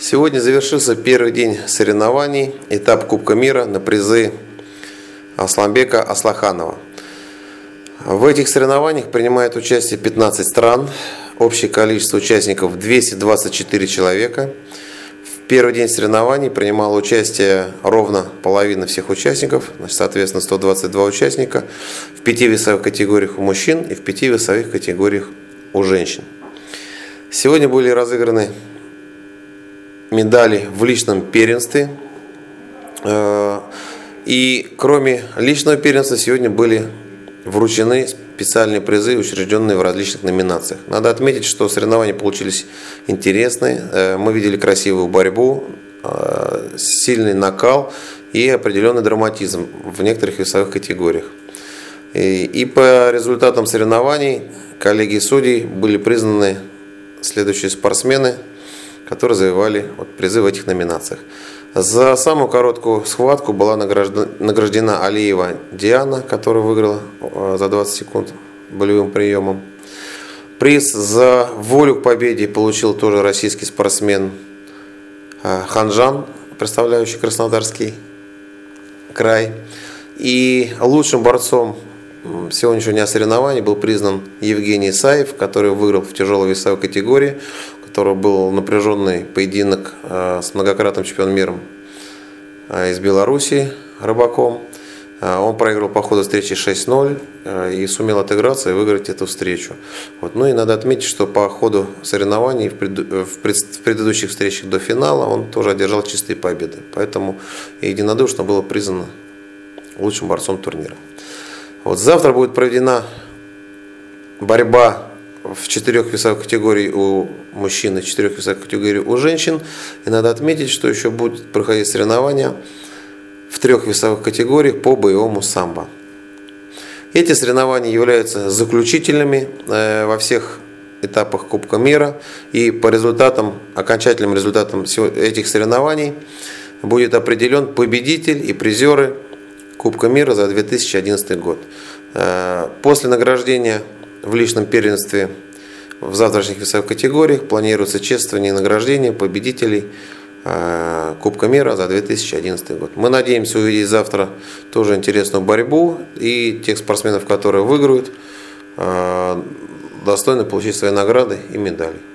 Сегодня завершился первый день соревнований, этап Кубка мира на призы Асламбека Аслаханова. В этих соревнованиях принимает участие 15 стран, общее количество участников 224 человека. В первый день соревнований принимало участие ровно половина всех участников, соответственно 122 участника, в 5 весовых категориях у мужчин и в 5 весовых категориях у женщин. Сегодня были разыграны медали в личном первенстве. И кроме личного первенства сегодня были вручены специальные призы, учрежденные в различных номинациях. Надо отметить, что соревнования получились интересные. Мы видели красивую борьбу, сильный накал и определенный драматизм в некоторых весовых категориях. И по результатам соревнований коллегией судей были признаны следующие спортсмены, которые завоевали призы в этих номинациях. За самую короткую схватку была награждена Алиева Диана, которая выиграла за 20 секунд болевым приемом. Приз за волю к победе получил тоже российский спортсмен Ханжан, представляющий Краснодарский край. И лучшим борцом сегодняшнего дня соревнований был признан Евгений Исаев, который выиграл в тяжелой весовой категории, у которого был напряженный поединок с многократным чемпионом мира из Беларуси Рыбаком. Он проиграл по ходу встречи 6-0 и сумел отыграться и выиграть эту встречу. Ну и надо отметить, что по ходу соревнований в предыдущих встречах до финала он тоже одержал чистые победы. Поэтому единодушно было признано лучшим борцом турнира. Завтра будет проведена борьба в 4 весовых категориях у мужчин и 4 весовых категориях у женщин. И надо отметить, что еще будут проходить соревнования в 3 весовых категориях по боевому самбо. Эти соревнования являются заключительными во всех этапах Кубка мира. И по окончательным результатам этих соревнований будет определен победитель и призеры Кубка мира за 2011 год. После награждения в личном первенстве в завтрашних весовых категориях планируется чествование и награждение победителей Кубка мира за 2011 год. Мы надеемся увидеть завтра тоже интересную борьбу и тех спортсменов, которые выиграют, достойны получить свои награды и медали.